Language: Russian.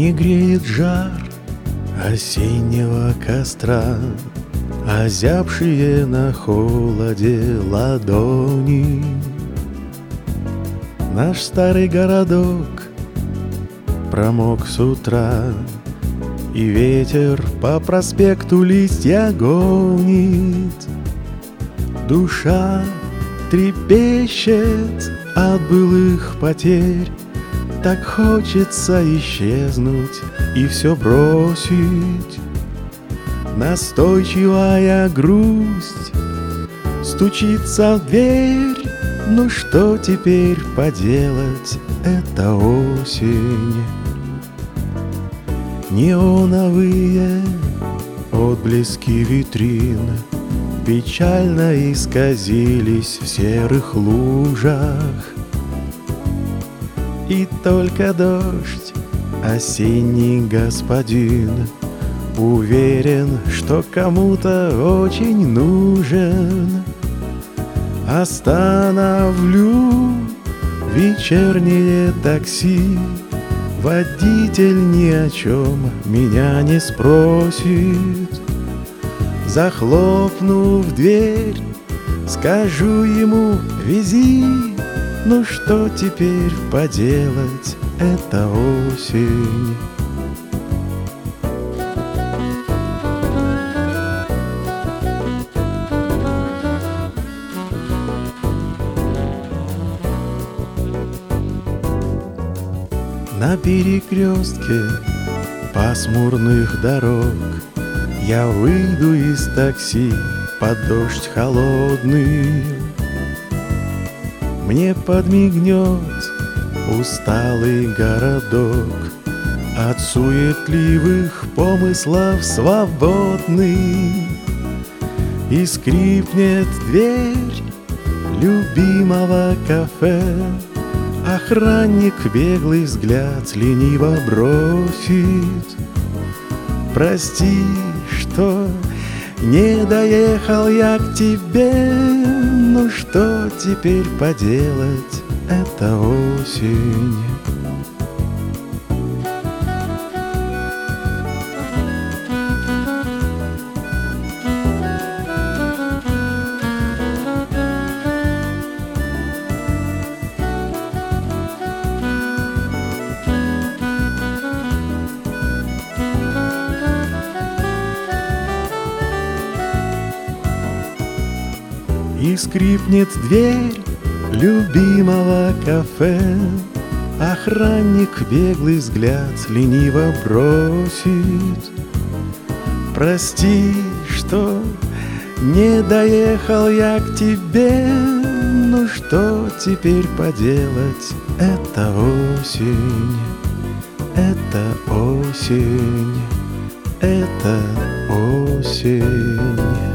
Не греет жар осеннего костра, озябшие на холоде ладони. Наш старый городок промок с утра, и ветер по проспекту листья гонит. Душа трепещет от былых потерь, так хочется исчезнуть и все бросить. Настойчивая грусть стучится в дверь. Ну что теперь поделать, это осень. Неоновые отблески витрин печально исказились в серых лужах. И только дождь, осенний господин, уверен, что кому-то очень нужен. Остановлю вечернее такси, водитель ни о чем меня не спросит. Захлопнув дверь, скажу ему: вези. Ну что теперь поделать, это осень. На перекрестке пасмурных дорог я выйду из такси под дождь холодный. Мне подмигнет усталый городок, от суетливых помыслов свободный. И скрипнет дверь любимого кафе, охранник беглый взгляд лениво бросит. Прости, что не доехал я к тебе, ну что теперь поделать, это осень. И скрипнет дверь любимого кафе, охранник беглый взгляд лениво бросит. Прости, что не доехал я к тебе, ну что теперь поделать, это осень, это осень, это осень.